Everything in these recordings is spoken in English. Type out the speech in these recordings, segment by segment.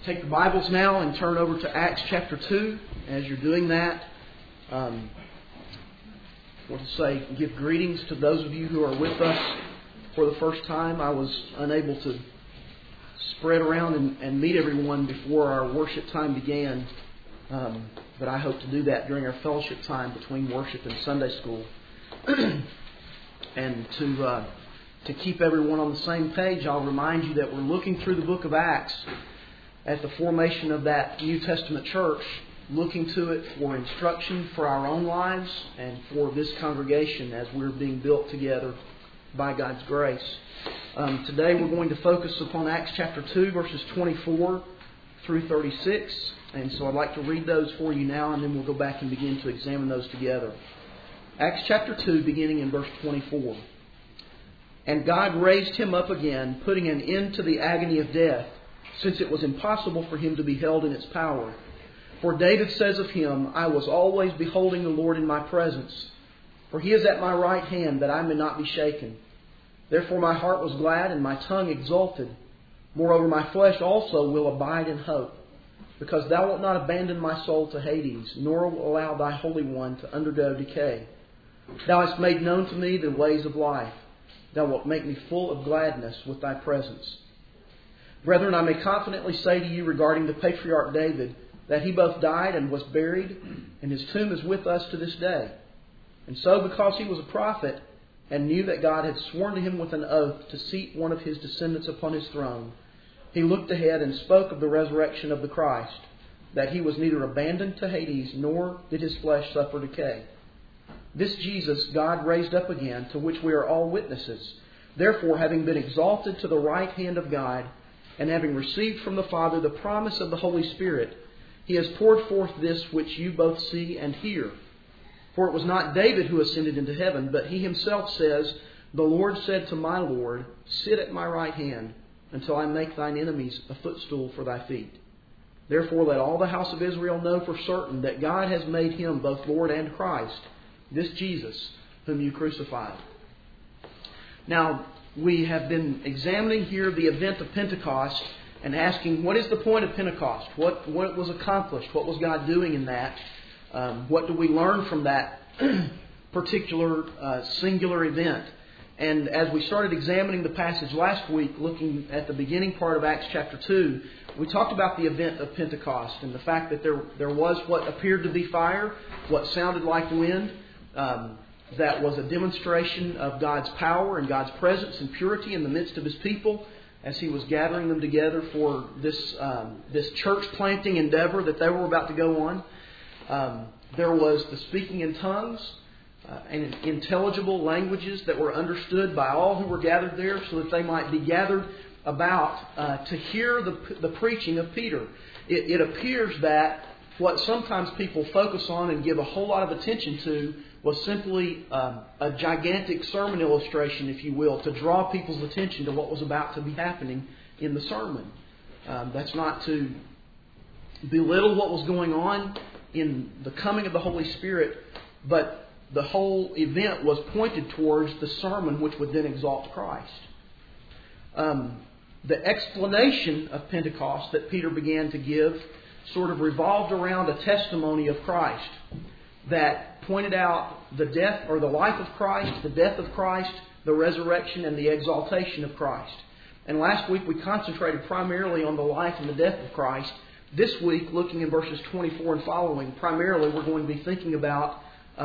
Take the Bibles now and turn over to Acts chapter 2. As you're doing that, I want to say, give greetings to those of you who are with us for the first time. I was unable to spread around and meet everyone before our worship time began, but I hope to do that during our fellowship time between worship and Sunday school. And to keep everyone on the same page, I'll remind you that we're looking through the book of Acts at the formation of that New Testament church, looking to it for instruction for our own lives and for this congregation as we're being built together by God's grace. Today we're going to focus upon Acts chapter 2, verses 24 through 36. And so I'd like to read those for you now, and then we'll go back and begin to examine those together. Acts chapter 2, beginning in verse 24. And God raised him up again, putting an end to the agony of death, since it was impossible for him to be held in its power. For David says of him, I was always beholding the Lord in my presence, for he is at my right hand, that I may not be shaken. Therefore my heart was glad, and my tongue exulted. Moreover, my flesh also will abide in hope, because thou wilt not abandon my soul to Hades, nor will allow thy Holy One to undergo decay. Thou hast made known to me the ways of life. Thou wilt make me full of gladness with thy presence. Brethren, I may confidently say to you regarding the patriarch David, that he both died and was buried, and his tomb is with us to this day. And so, because he was a prophet, and knew that God had sworn to him with an oath to seat one of his descendants upon his throne, he looked ahead and spoke of the resurrection of the Christ, that he was neither abandoned to Hades, nor did his flesh suffer decay. This Jesus God raised up again, to which we are all witnesses. Therefore, having been exalted to the right hand of God, and having received from the Father the promise of the Holy Spirit, he has poured forth this which you both see and hear. For it was not David who ascended into heaven, but he himself says, The Lord said to my Lord, Sit at my right hand, until I make thine enemies a footstool for thy feet. Therefore let all the house of Israel know for certain that God has made him both Lord and Christ, this Jesus whom you crucified. Now, we have been examining here the event of Pentecost and asking, what is the point of Pentecost? What was accomplished? What was God doing in that? What do we learn from that particular singular event? And as we started examining the passage last week, looking at the beginning part of Acts chapter 2, we talked about the event of Pentecost and the fact that there was what appeared to be fire, what sounded like wind, that was a demonstration of God's power and God's presence and purity in the midst of His people as He was gathering them together for this church planting endeavor that they were about to go on. There was the speaking in tongues and intelligible languages that were understood by all who were gathered there, so that they might be gathered about to hear the preaching of Peter. It appears that what sometimes people focus on and give a whole lot of attention to was simply a gigantic sermon illustration, if you will, to draw people's attention to what was about to be happening in the sermon. That's not to belittle what was going on in the coming of the Holy Spirit, but the whole event was pointed towards the sermon which would then exalt Christ. The explanation of Pentecost that Peter began to give sort of revolved around a testimony of Christ that pointed out the death or the life of Christ, the death of Christ, the resurrection and the exaltation of Christ. And last week we concentrated primarily on the life and the death of Christ. This week, looking in verses 24 and following, primarily we're going to be thinking about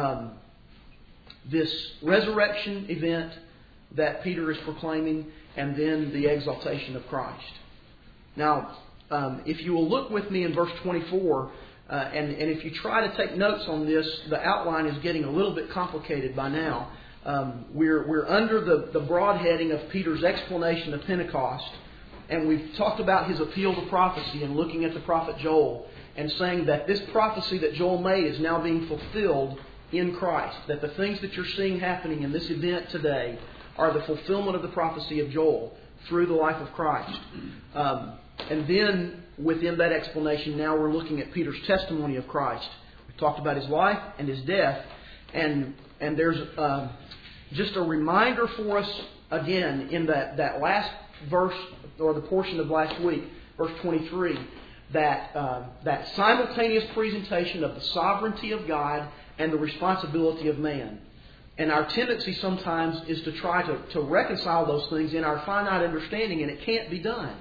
this resurrection event that Peter is proclaiming, and then the exaltation of Christ. Now, if you will look with me in verse 24, and if you try to take notes on this, the outline is getting a little bit complicated by now. We're under the broad heading of Peter's explanation of Pentecost, and we've talked about his appeal to prophecy and looking at the prophet Joel and saying that this prophecy that Joel made is now being fulfilled in Christ, that the things that you're seeing happening in this event today are the fulfillment of the prophecy of Joel through the life of Christ. And then within that explanation, now we're looking at Peter's testimony of Christ. We've talked about his life and his death, and there's just a reminder for us again in that last verse or the portion of last week, verse 23, that simultaneous presentation of the sovereignty of God and the responsibility of man. And our tendency sometimes is to try to reconcile those things in our finite understanding, and it can't be done.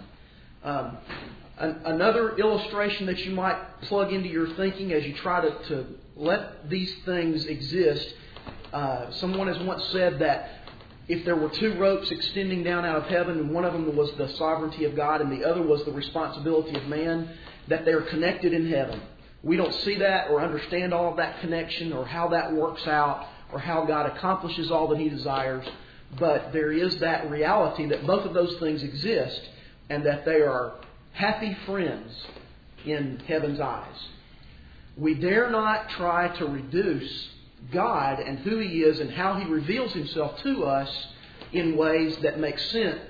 Another illustration that you might plug into your thinking as you try to let these things exist, someone has once said that if there were two ropes extending down out of heaven, and one of them was the sovereignty of God and the other was the responsibility of man, that they are connected in heaven. We don't see that or understand all of that connection or how that works out or how God accomplishes all that He desires, but there is that reality that both of those things exist and that they are happy friends in heaven's eyes. We dare not try to reduce God and who He is and how He reveals Himself to us in ways that make sense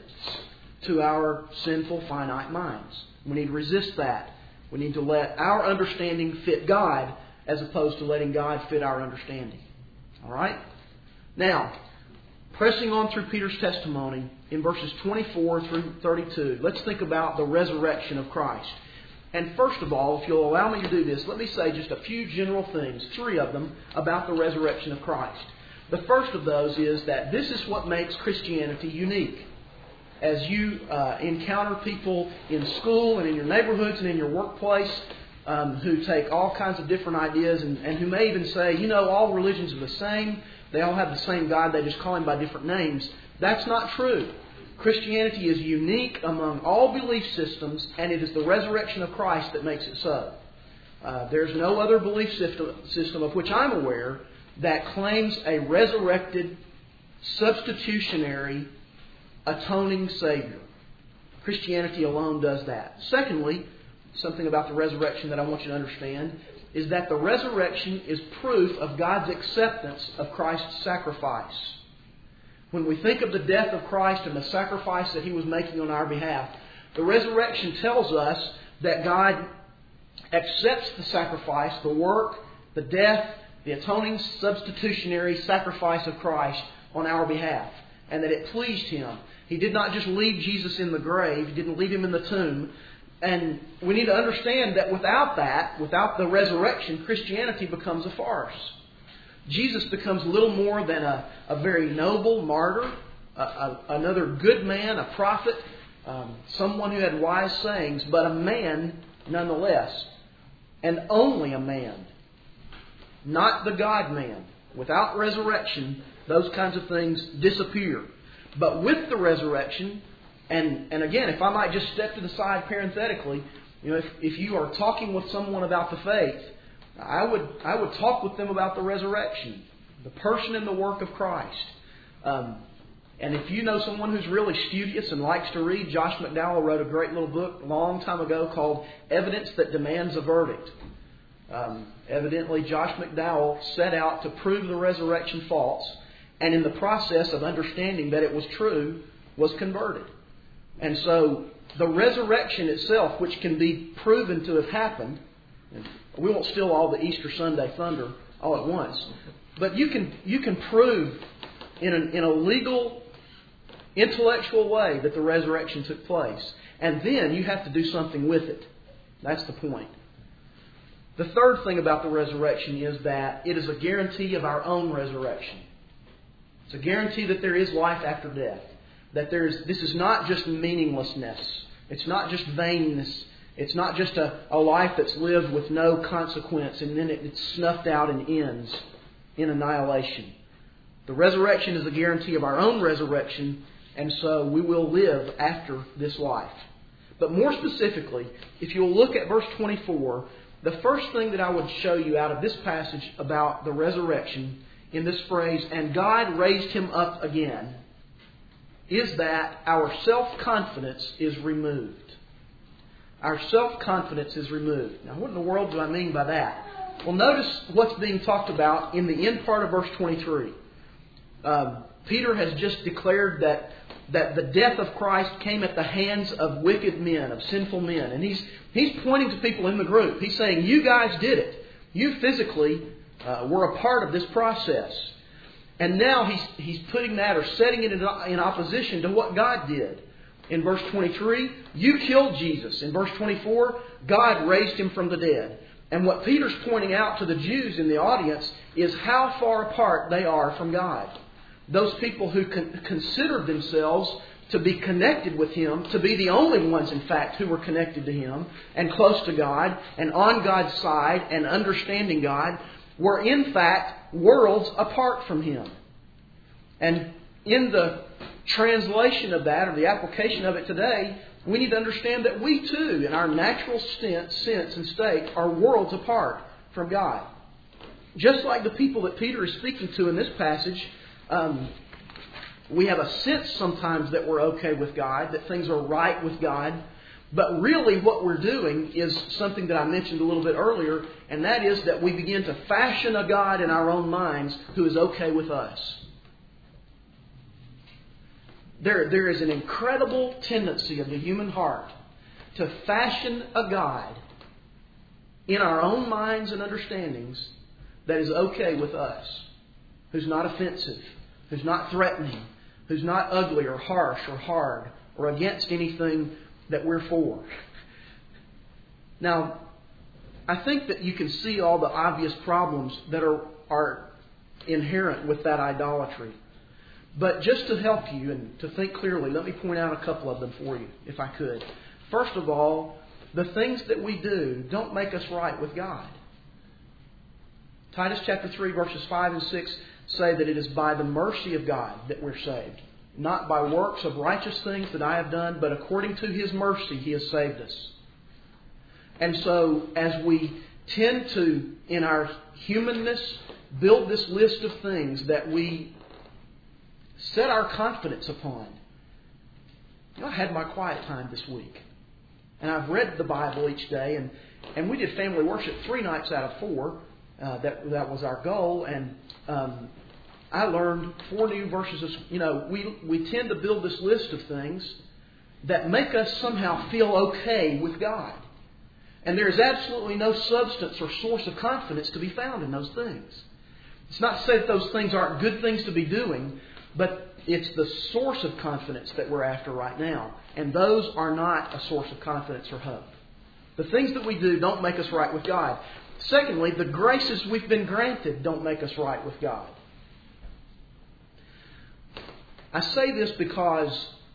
to our sinful, finite minds. We need to resist that. We need to let our understanding fit God as opposed to letting God fit our understanding. All right? Now, pressing on through Peter's testimony in verses 24 through 32, let's think about the resurrection of Christ. And first of all, if you'll allow me to do this, let me say just a few general things, 3 of them, about the resurrection of Christ. The first of those is that this is what makes Christianity unique. As you encounter people in school and in your neighborhoods and in your workplace who take all kinds of different ideas and who may even say, all religions are the same, they all have the same God, they just call Him by different names. That's not true. Christianity is unique among all belief systems, and it is the resurrection of Christ that makes it so. There's no other belief system of which I'm aware that claims a resurrected, substitutionary, atoning Savior. Christianity alone does that. Secondly, something about the resurrection that I want you to understand is that the resurrection is proof of God's acceptance of Christ's sacrifice. When we think of the death of Christ and the sacrifice that He was making on our behalf, the resurrection tells us that God accepts the sacrifice, the work, the death, the atoning substitutionary sacrifice of Christ on our behalf, and that it pleased Him. He did not just leave Jesus in the grave. He didn't leave Him in the tomb. And we need to understand that without that, without the resurrection, Christianity becomes a farce. Jesus becomes little more than a very noble martyr, another good man, a prophet, someone who had wise sayings, but a man nonetheless. And only a man. Not the God-man. Without resurrection, those kinds of things disappear. But with the resurrection, and again, if I might just step to the side parenthetically, if you are talking with someone about the faith, I would talk with them about the resurrection, the person and the work of Christ. And if you know someone who's really studious and likes to read, Josh McDowell wrote a great little book a long time ago called Evidence That Demands a Verdict. Evidently, Josh McDowell set out to prove the resurrection false, and in the process of understanding that it was true, was converted. And so the resurrection itself, which can be proven to have happened, and we won't steal all the Easter Sunday thunder all at once, but you can prove in a legal, intellectual way that the resurrection took place. And then you have to do something with it. That's the point. The third thing about the resurrection is that it is a guarantee of our own resurrection. It's a guarantee that there is life after death. That this is not just meaninglessness. It's not just vainness. It's not just a life that's lived with no consequence and then it's snuffed out and ends in annihilation. The resurrection is a guarantee of our own resurrection, and so we will live after this life. But more specifically, if you'll look at verse 24, the first thing that I would show you out of this passage about the resurrection in this phrase, "and God raised Him up again," is that our self-confidence is removed. Our self-confidence is removed. Now, what in the world do I mean by that? Well, notice what's being talked about in the end part of verse 23. Peter has just declared that the death of Christ came at the hands of wicked men, of sinful men. And he's pointing to people in the group. He's saying, you guys did it. You physically were a part of this process. And now he's putting that or setting it in opposition to what God did. In verse 23, you killed Jesus. In verse 24, God raised him from the dead. And what Peter's pointing out to the Jews in the audience is how far apart they are from God. Those people who considered themselves to be connected with Him, to be the only ones, in fact, who were connected to Him and close to God and on God's side and understanding God, were in fact worlds apart from Him. And in the translation of that, or the application of it today, we need to understand that we too, in our natural sense and state, are worlds apart from God. Just like the people that Peter is speaking to in this passage, we have a sense sometimes that we're okay with God, that things are right with God. But really what we're doing is something that I mentioned a little bit earlier, and that is that we begin to fashion a God in our own minds who is okay with us. There is an incredible tendency of the human heart to fashion a God in our own minds and understandings that is okay with us, who's not offensive, who's not threatening, who's not ugly or harsh or hard or against anything that we're for. Now, I think that you can see all the obvious problems that are inherent with that idolatry. But just to help you and to think clearly, let me point out a couple of them for you, if I could. First of all, the things that we do don't make us right with God. Titus chapter 3, verses 5 and 6 say that it is by the mercy of God that we're saved. Not by works of righteous things that I have done, but according to His mercy He has saved us. And so, as we tend to, in our humanness, build this list of things that we set our confidence upon. I had my quiet time this week. And I've read the Bible each day. And we did family worship 3 nights out of 4. That was our goal. And I learned 4 new verses. We tend to build this list of things that make us somehow feel okay with God. And there is absolutely no substance or source of confidence to be found in those things. It's not to say that those things aren't good things to be doing, but it's the source of confidence that we're after right now. And those are not a source of confidence or hope. The things that we do don't make us right with God. Secondly, the graces we've been granted don't make us right with God. I say this because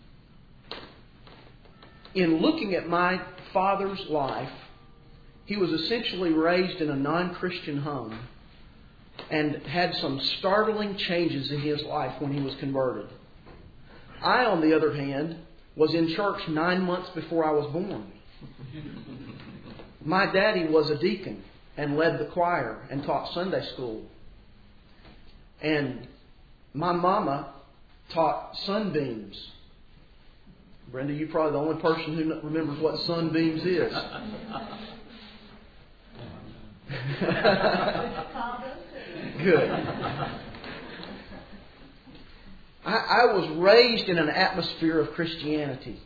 in looking at my father's life, he was essentially raised in a non-Christian home and had some startling changes in his life when he was converted. I, on the other hand, was in church 9 months before I was born. My daddy was a deacon and led the choir and taught Sunday school. And my mama taught sunbeams. Brenda, you're probably the only person who remembers what sunbeams is. Good. I was raised in an atmosphere of Christianity.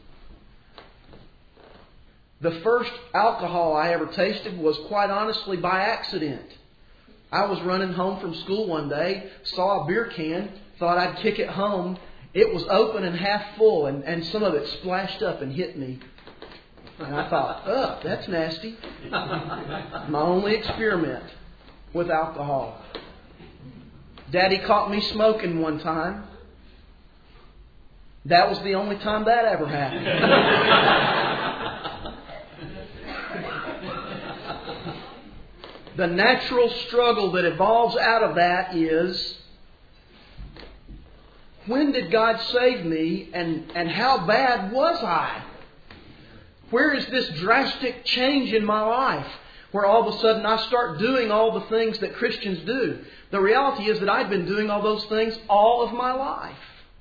The first alcohol I ever tasted was quite honestly by accident. I was running home from school one day, saw a beer can, thought I'd kick it home. It was open and half full, and some of it splashed up and hit me. And I thought, oh, that's nasty. My only experiment with alcohol. Daddy caught me smoking one time. That was the only time that ever happened. The natural struggle that evolves out of that is, when did God save me and how bad was I? Where is this drastic change in my life where all of a sudden I start doing all the things that Christians do? The reality is that I've been doing all those things all of my life.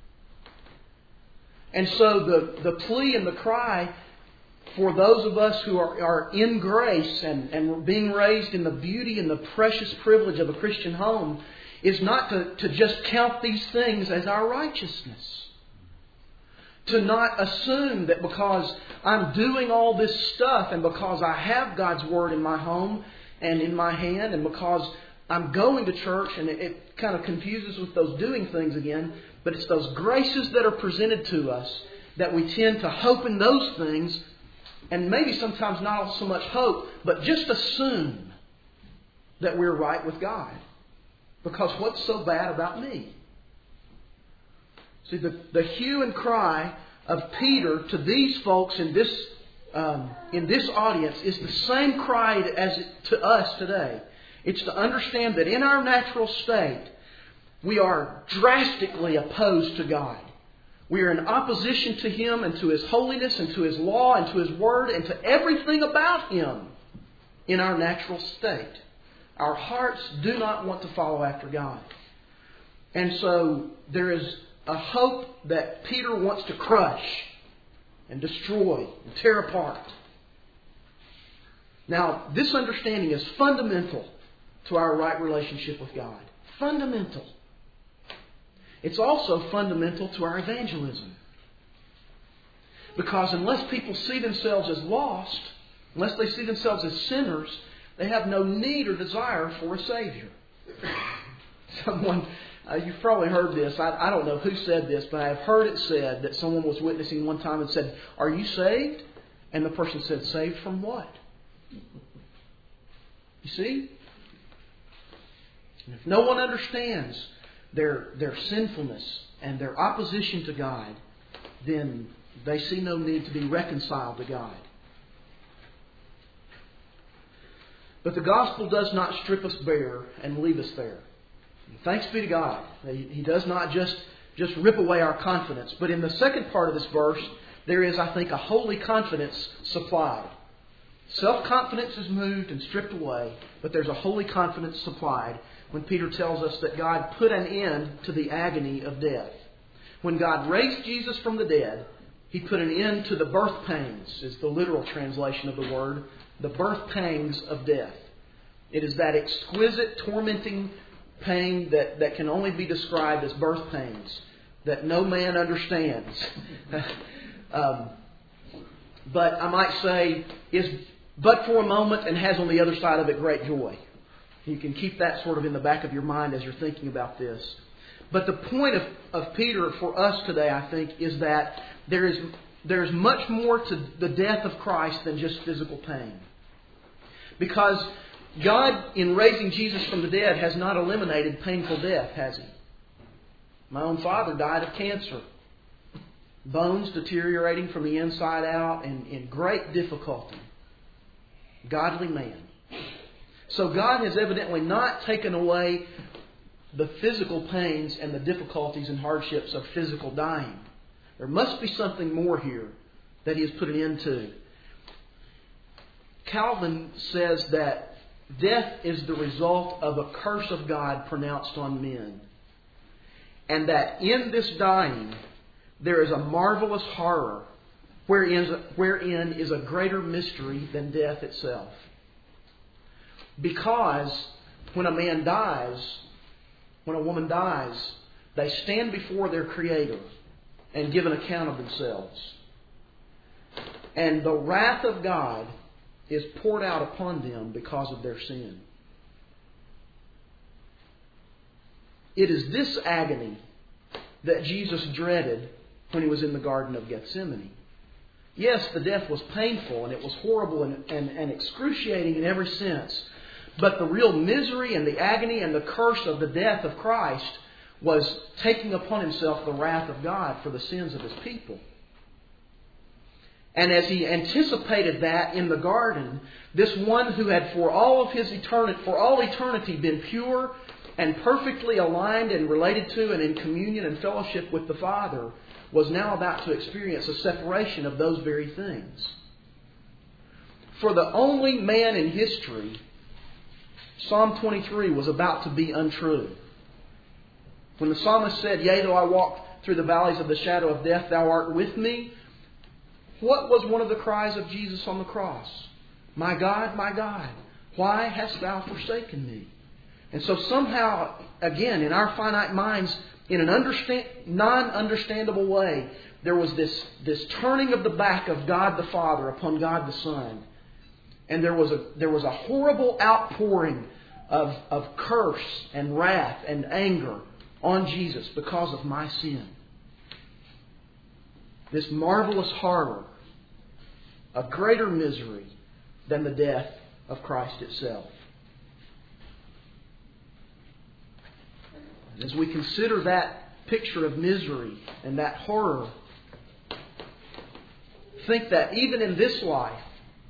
And so the plea and the cry for those of us who are in grace and being raised in the beauty and the precious privilege of a Christian home is not to just count these things as our righteousness. To not assume that because I'm doing all this stuff and because I have God's Word in my home and in my hand and because I'm going to church, and it kind of confuses with those doing things again, but it's those graces that are presented to us that we tend to hope in those things, and maybe sometimes not so much hope, but just assume that we're right with God. Because what's so bad about me? See, the hue and cry of Peter to these folks in this audience is the same cry as to us today. It's to understand that in our natural state, we are drastically opposed to God. We are in opposition to Him and to His holiness and to His law and to His Word and to everything about Him in our natural state. Our hearts do not want to follow after God. And so there is a hope that Peter wants to crush and destroy and tear apart. Now, this understanding is fundamental to our right relationship with God. Fundamental. It's also fundamental to our evangelism. Because unless people see themselves as lost, unless they see themselves as sinners, they have no need or desire for a Savior. You've probably heard this. I don't know who said this, but I have heard it said that someone was witnessing one time and said, "Are you saved?" And the person said, "Saved from what?" You see? And if no one understands their sinfulness and their opposition to God, then they see no need to be reconciled to God. But the gospel does not strip us bare and leave us there. And thanks be to God. He does not just rip away our confidence. But in the second part of this verse, there is, I think, a holy confidence supplied. Self-confidence is moved and stripped away, but there's a holy confidence supplied when Peter tells us that God put an end to the agony of death. When God raised Jesus from the dead, He put an end to the birth pangs, is the literal translation of the word, the birth pangs of death. It is that exquisite, tormenting pain that can only be described as birth pains, that no man understands. But I might say, is but for a moment and has on the other side of it great joy. You can keep that sort of in the back of your mind as you're thinking about this. But the point of Peter for us today, I think, is that there's much more to the death of Christ than just physical pain. Because God, in raising Jesus from the dead, has not eliminated painful death, has He? My own father died of cancer. Bones deteriorating from the inside out and in great difficulty. Godly man. So God has evidently not taken away the physical pains and the difficulties and hardships of physical dying. There must be something more here that He has put an end to. Calvin says that death is the result of a curse of God pronounced on men. And that in this dying, there is a marvelous horror wherein is a greater mystery than death itself. Because when a man dies, when a woman dies, they stand before their Creator and give an account of themselves. And the wrath of God is poured out upon them because of their sin. It is this agony that Jesus dreaded when He was in the Garden of Gethsemane. Yes, the death was painful and it was horrible and excruciating in every sense. But the real misery and the agony and the curse of the death of Christ was taking upon Himself the wrath of God for the sins of His people. And as He anticipated that in the garden, this one who had for all eternity been pure and perfectly aligned and related to and in communion and fellowship with the Father was now about to experience a separation of those very things. For the only man in history, Psalm 23 was about to be untrue. When the psalmist said, "Yea, though I walk through the valleys of the shadow of death, Thou art with me," what was one of the cries of Jesus on the cross? My God, why hast Thou forsaken me?" And so somehow, again, in our finite minds, in an non-understandable way, there was this turning of the back of God the Father upon God the Son. And there was a horrible outpouring of curse and wrath and anger on Jesus because of my sin. this marvelous horror of greater misery than the death of Christ itself. As we consider that picture of misery and that horror, think that even in this life,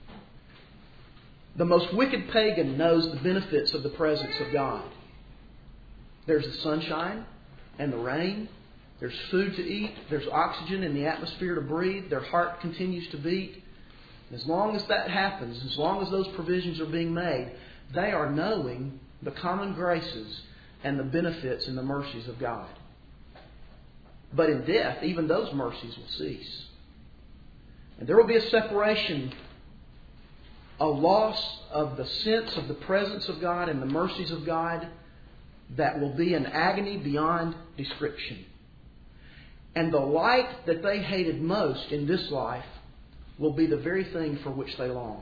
the most wicked pagan knows the benefits of the presence of God. There's the sunshine and the rain. There's food to eat. There's oxygen in the atmosphere to breathe. Their heart continues to beat. As long as that happens, as long as those provisions are being made, they are knowing the common graces and the benefits and the mercies of God. But in death, even those mercies will cease. And there will be a separation, a loss of the sense of the presence of God and the mercies of God that will be an agony beyond description. And the light that they hated most in this life will be the very thing for which they long.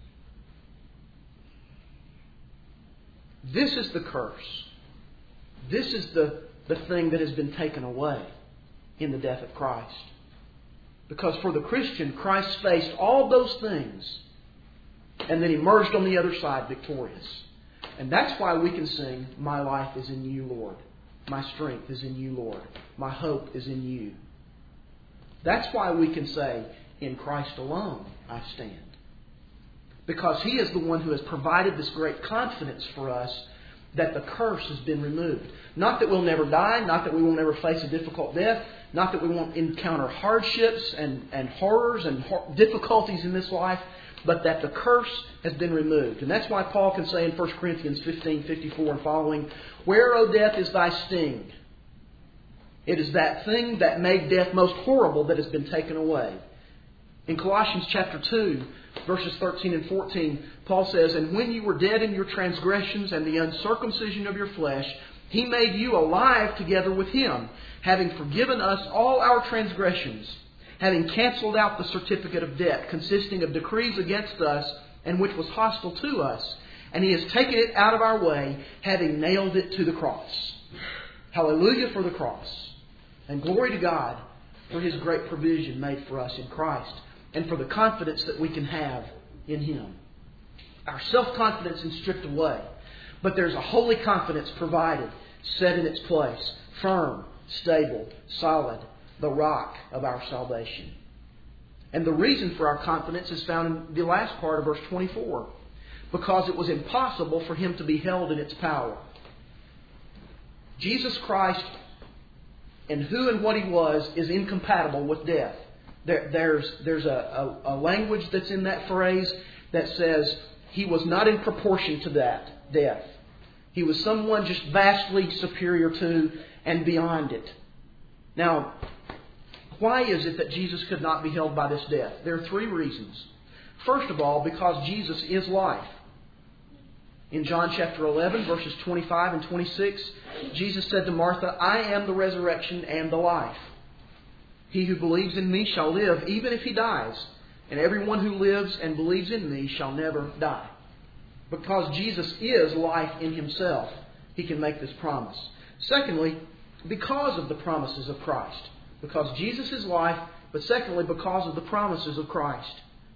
This is the curse. This is the thing that has been taken away in the death of Christ. Because for the Christian, Christ faced all those things and then emerged on the other side victorious. And that's why we can sing, "My life is in you, Lord. My strength is in you, Lord. My hope is in you." That's why we can say, "In Christ alone I stand." Because He is the one who has provided this great confidence for us that the curse has been removed. Not that we'll never die, not that we will never face a difficult death, not that we won't encounter hardships and horrors and difficulties in this life, but that the curse has been removed. And that's why Paul can say in 1 Corinthians 15:54 and following, "Where, O death, is thy sting?" It is that thing that made death most horrible that has been taken away. In Colossians chapter 2, verses 13 and 14, Paul says, "And when you were dead in your transgressions and the uncircumcision of your flesh, He made you alive together with Him, having forgiven us all our transgressions, having cancelled out the certificate of debt consisting of decrees against us and which was hostile to us. And He has taken it out of our way, having nailed it to the cross." Hallelujah for the cross. And glory to God for His great provision made for us in Christ and for the confidence that we can have in Him. Our self-confidence is stripped away, but there's a holy confidence provided, set in its place, firm, stable, solid, the rock of our salvation. And the reason for our confidence is found in the last part of verse 24. Because it was impossible for Him to be held in its power. Jesus Christ and who and what He was is incompatible with death. There's a language that's in that phrase that says He was not in proportion to that death. He was someone just vastly superior to and beyond it. Now, why is it that Jesus could not be held by this death? There are three reasons. First of all, because Jesus is life. In John chapter 11, verses 25 and 26, Jesus said to Martha, "I am the resurrection and the life. He who believes in me shall live even if he dies, and everyone who lives and believes in me shall never die." Because Jesus is life in Himself, He can make this promise. Secondly, because of the promises of Christ. Because Jesus is life, but secondly, because of the promises of Christ.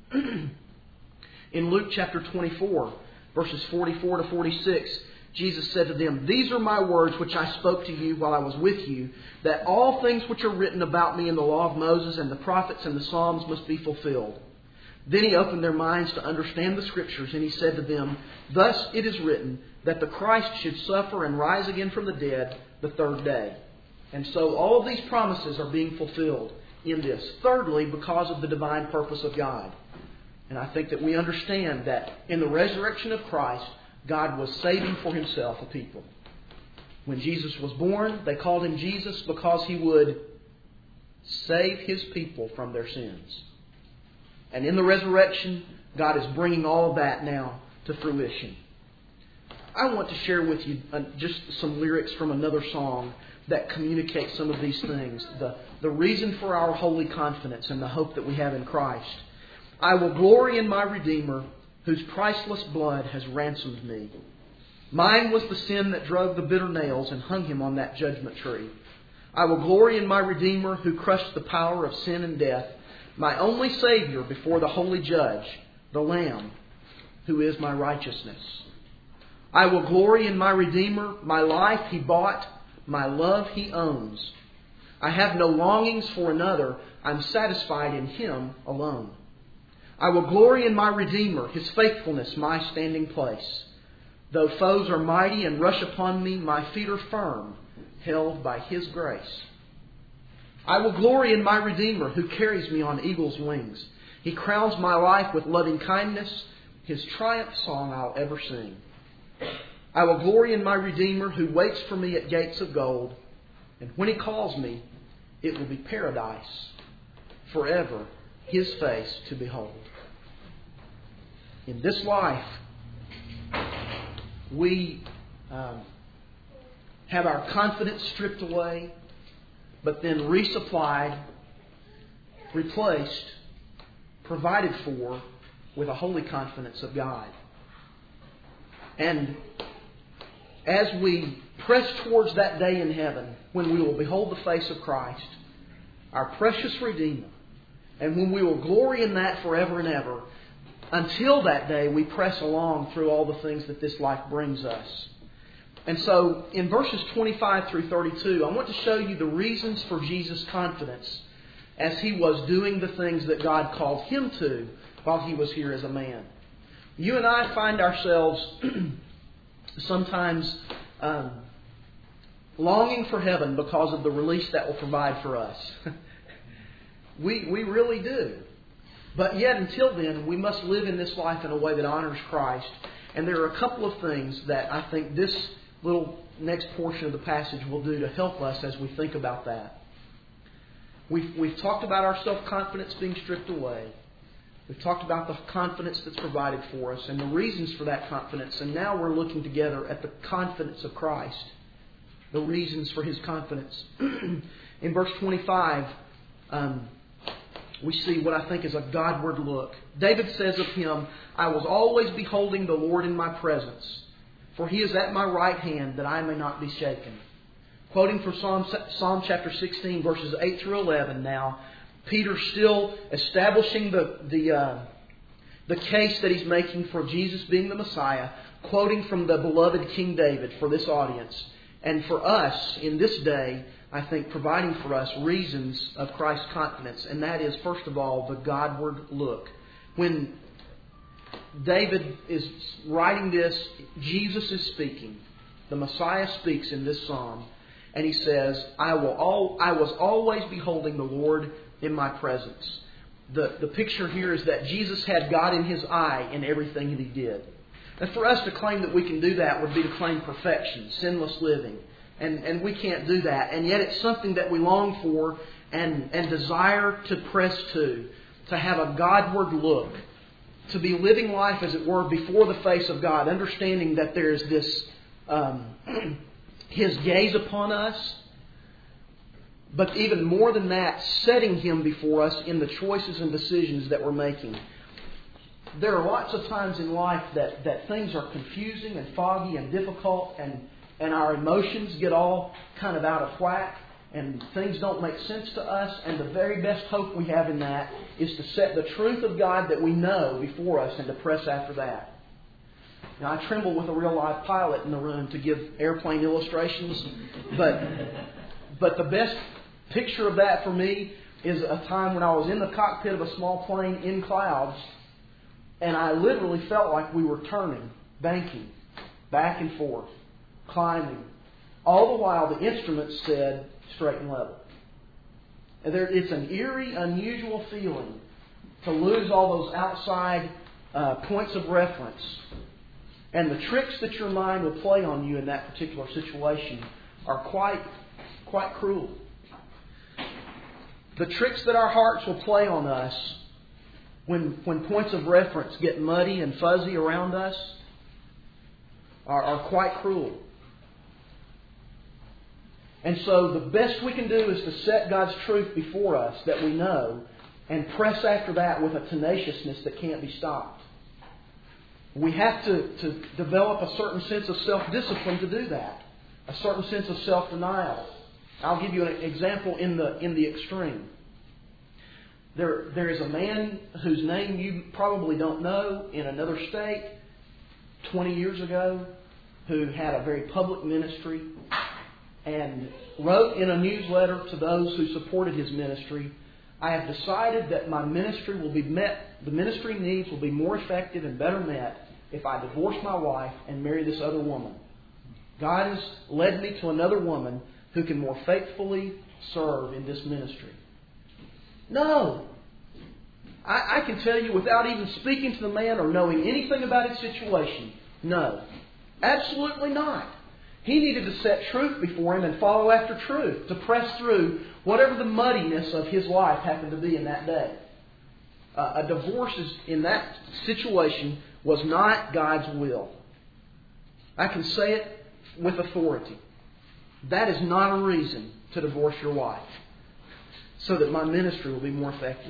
In Luke chapter 24, verses 44 to 46, Jesus said to them, "These are my words which I spoke to you while I was with you, that all things which are written about me in the law of Moses and the prophets and the Psalms must be fulfilled." Then He opened their minds to understand the Scriptures, and He said to them, "Thus it is written, that the Christ should suffer and rise again from the dead the third day." And so all of these promises are being fulfilled in this. Thirdly, because of the divine purpose of God. And I think that we understand that in the resurrection of Christ, God was saving for Himself a people. When Jesus was born, they called Him Jesus because He would save His people from their sins. And in the resurrection, God is bringing all of that now to fruition. I want to share with you just some lyrics from another song that communicate some of these things. The reason for our holy confidence and the hope that we have in Christ. "I will glory in my Redeemer, whose priceless blood has ransomed me. Mine was the sin that drove the bitter nails and hung Him on that judgment tree. I will glory in my Redeemer who crushed the power of sin and death, my only Savior before the holy Judge, the Lamb, who is my righteousness. I will glory in my Redeemer, my life He bought, my love He owns. I have no longings for another, I'm satisfied in Him alone. I will glory in my Redeemer, His faithfulness my standing place. Though foes are mighty and rush upon me, my feet are firm, held by His grace. I will glory in my Redeemer who carries me on eagle's wings. He crowns my life with loving kindness. His triumph song I'll ever sing. I will glory in my Redeemer who waits for me at gates of gold. And when He calls me, it will be paradise, forever His face to behold. In this life, we have our confidence stripped away, but then resupplied, replaced, provided for with a holy confidence of God. And as we press towards that day in heaven when we will behold the face of Christ, our precious Redeemer, and when we will glory in that forever and ever, until that day we press along through all the things that this life brings us. And so in verses 25 through 32, I want to show you the reasons for Jesus' confidence as He was doing the things that God called Him to while He was here as a man. You and I find ourselves sometimes longing for heaven because of the release that will provide for us. We really do. But yet until then, we must live in this life in a way that honors Christ. And there are a couple of things that I think this little next portion of the passage will do to help us as we think about that. We've talked about our self-confidence being stripped away. We've talked about the confidence that's provided for us and the reasons for that confidence. And now we're looking together at the confidence of Christ, the reasons for His confidence. In verse 25, we see what I think is a Godward look. David says of Him, I was always beholding the Lord in my presence, for He is at my right hand that I may not be shaken. Quoting from Psalm chapter 16, verses 8 through 11 now, Peter still establishing the case that he's making for Jesus being the Messiah, quoting from the beloved King David for this audience. And for us, in this day, I think providing for us reasons of Christ's confidence. And that is, first of all, the Godward look. When David is writing this, Jesus is speaking. The Messiah speaks in this psalm. And he says, I was always beholding the Lord in my presence. The picture here is that Jesus had God in His eye in everything that He did. And for us to claim that we can do that would be to claim perfection, sinless living. And we can't do that. And yet it's something that we long for and desire to press to have a Godward look. To be living life, as it were, before the face of God, understanding that there is this His gaze upon us. But even more than that, setting Him before us in the choices and decisions that we're making. There are lots of times in life that things are confusing and foggy and difficult, and our emotions get all kind of out of whack, and things don't make sense to us. And the very best hope we have in that is to set the truth of God that we know before us and to press after that. Now, I tremble with a real live pilot in the room to give airplane illustrations, but the best picture of that for me is a time when I was in the cockpit of a small plane in clouds, and I literally felt like we were turning, banking, back and forth, climbing. All the while the instruments said straight and level. And it's an eerie, unusual feeling to lose all those outside points of reference. And the tricks that your mind will play on you in that particular situation are quite cruel. The tricks that our hearts will play on us when points of reference get muddy and fuzzy around us are quite cruel. And so the best we can do is to set God's truth before us that we know and press after that with a tenaciousness that can't be stopped. We have to develop a certain sense of self-discipline to do that. A certain sense of self-denial. I'll give you an example in the extreme. There is a man whose name you probably don't know in another state 20 years ago who had a very public ministry and wrote in a newsletter to those who supported his ministry, I have decided that my ministry will be met, the ministry needs will be more effective and better met if I divorce my wife and marry this other woman. God has led me to another woman who can more faithfully serve in this ministry. No! I can tell you without even speaking to the man or knowing anything about his situation, no. Absolutely not. He needed to set truth before him and follow after truth, to press through whatever the muddiness of his life happened to be in that day. A divorce in that situation was not God's will. I can say it with authority. That is not a reason to divorce your wife, so that my ministry will be more effective.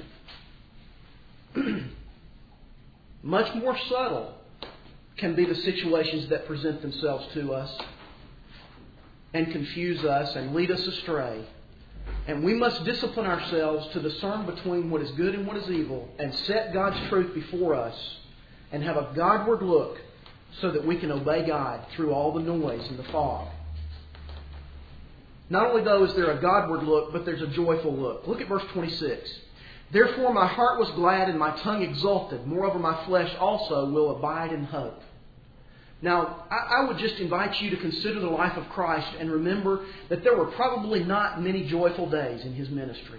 Much more subtle can be the situations that present themselves to us and confuse us and lead us astray. And we must discipline ourselves to discern between what is good and what is evil and set God's truth before us and have a Godward look so that we can obey God through all the noise and the fog. Not only, though, is there a Godward look, but there's a joyful look. Look at verse 26. Therefore my heart was glad and my tongue exulted. Moreover, my flesh also will abide in hope. Now, I would just invite you to consider the life of Christ and remember that there were probably not many joyful days in His ministry.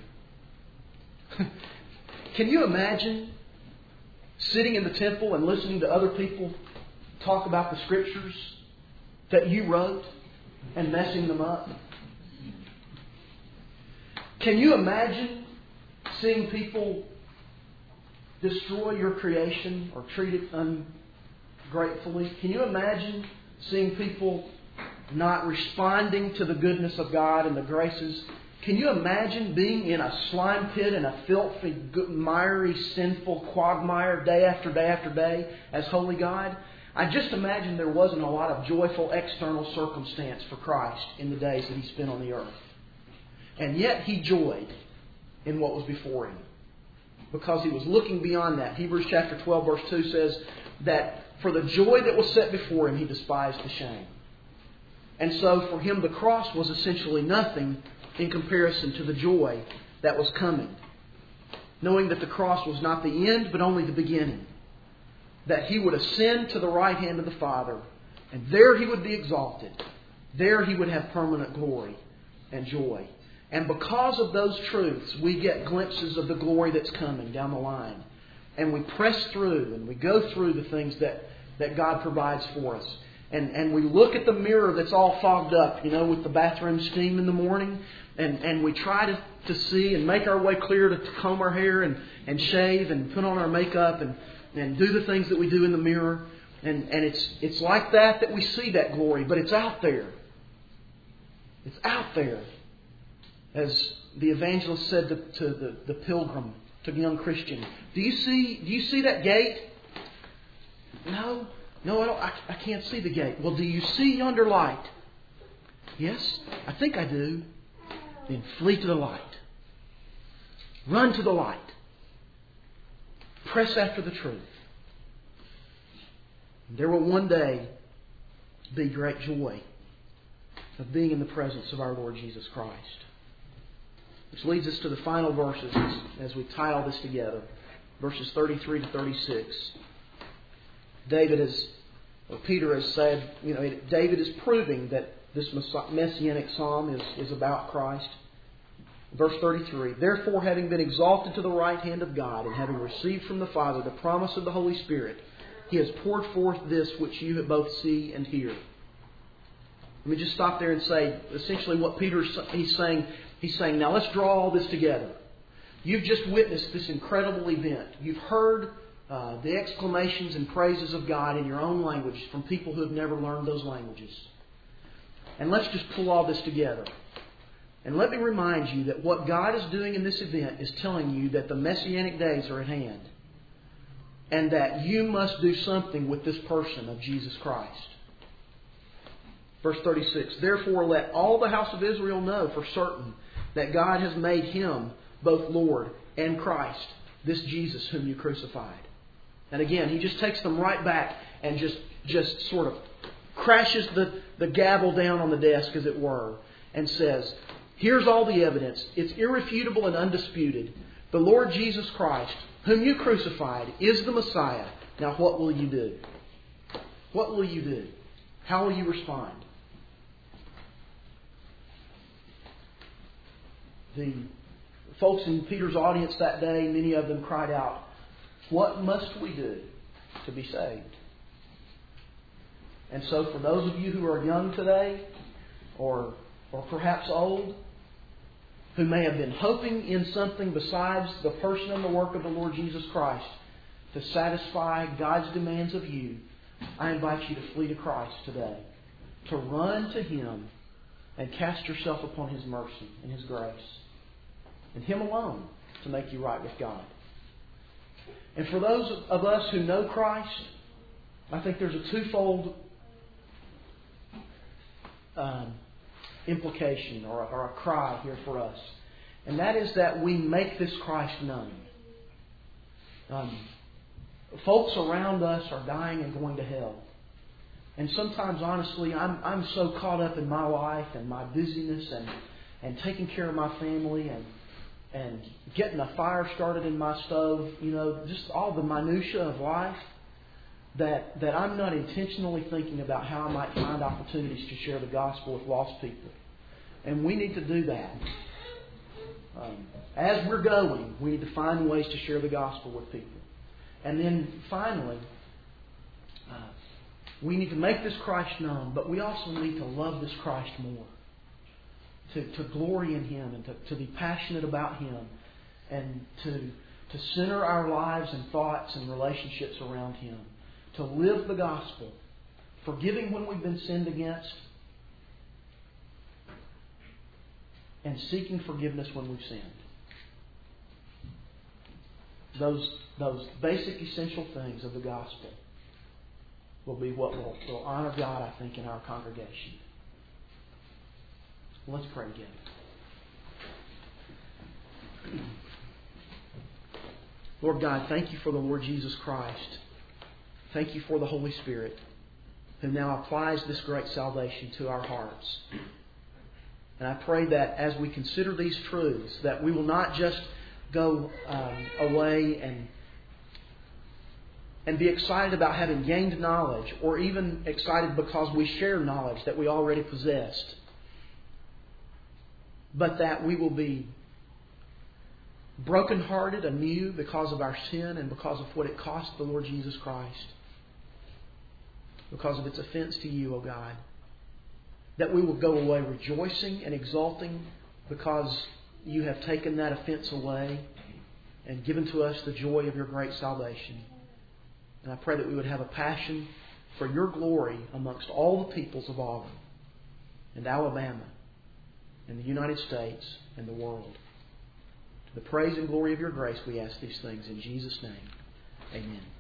Can you imagine sitting in the temple and listening to other people talk about the Scriptures that you wrote and messing them up? Can you imagine seeing people destroy your creation or treat it ungratefully? Can you imagine seeing people not responding to the goodness of God and the graces? Can you imagine being in a slime pit and a filthy, miry, sinful quagmire day after day after day as holy God? I just imagine there wasn't a lot of joyful external circumstance for Christ in the days that He spent on the earth. And yet He joyed in what was before Him, because He was looking beyond that. Hebrews chapter 12 verse 2 says that for the joy that was set before Him, He despised the shame. And so for Him the cross was essentially nothing in comparison to the joy that was coming. Knowing that the cross was not the end, but only the beginning. That He would ascend to the right hand of the Father, and there He would be exalted. There He would have permanent glory and joy. And because of those truths, we get glimpses of the glory that's coming down the line. And we press through and we go through the things that God provides for us. And we look at the mirror that's all fogged up, with the bathroom steam in the morning. And we try to see and make our way clear to comb our hair and shave and put on our makeup and do the things that we do in the mirror. And it's like that we see that glory. But it's out there. It's out there. As the evangelist said to the pilgrim, to the young Christian, do you see that gate? No, I can't see the gate. Well, do you see yonder light? Yes, I think I do. Then flee to the light. Run to the light. Press after the truth. There will one day be great joy of being in the presence of our Lord Jesus Christ. Which leads us to the final verses as we tie all this together. Verses 33 to 36. Peter has said, David is proving that this messianic psalm is about Christ. Verse 33, therefore, having been exalted to the right hand of God, and having received from the Father the promise of the Holy Spirit, He has poured forth this which you both see and hear. Let me just stop there and say, essentially what he's saying, now let's draw all this together. You've just witnessed this incredible event. You've heard the exclamations and praises of God in your own language from people who have never learned those languages. And let's just pull all this together. And let me remind you that what God is doing in this event is telling you that the Messianic days are at hand. And that you must do something with this person of Jesus Christ. Verse 36, therefore let all the house of Israel know for certain that God has made Him both Lord and Christ, this Jesus whom you crucified. And again, he just takes them right back and just sort of crashes the gavel down on the desk, as it were, and says, here's all the evidence. It's irrefutable and undisputed. The Lord Jesus Christ, whom you crucified, is the Messiah. Now what will you do? What will you do? How will you respond? The folks in Peter's audience that day, many of them cried out, what must we do to be saved? And so for those of you who are young today, or perhaps old, who may have been hoping in something besides the person and the work of the Lord Jesus Christ to satisfy God's demands of you, I invite you to flee to Christ today, to run to Him and cast yourself upon His mercy and His grace, and Him alone to make you right with God. And for those of us who know Christ, I think there's a twofold implication or a cry here for us. And that is that we make this Christ known. Folks around us are dying and going to hell. And sometimes, honestly, I'm so caught up in my life and my busyness and taking care of my family and getting a fire started in my stove, just all the minutiae of life, that I'm not intentionally thinking about how I might find opportunities to share the gospel with lost people. And we need to do that. As we're going, we need to find ways to share the gospel with people. And then finally, we need to make this Christ known, but we also need to love this Christ more. To glory in Him and to be passionate about Him, and to center our lives and thoughts and relationships around Him. To live the gospel, forgiving when we've been sinned against, and seeking forgiveness when we've sinned. Those basic essential things of the gospel will be what will honor God, I think, in our congregation. Let's pray again. Lord God, thank You for the Lord Jesus Christ. Thank You for the Holy Spirit, who now applies this great salvation to our hearts. And I pray that as we consider these truths, that we will not just go away and be excited about having gained knowledge, or even excited because we share knowledge that we already possessed, but that we will be brokenhearted anew because of our sin and because of what it cost the Lord Jesus Christ, because of its offense to You, O God. That we will go away rejoicing and exulting because You have taken that offense away and given to us the joy of Your great salvation. And I pray that we would have a passion for Your glory amongst all the peoples of Auburn and Alabama and the United States and the world. To the praise and glory of Your grace, we ask these things in Jesus' name. Amen.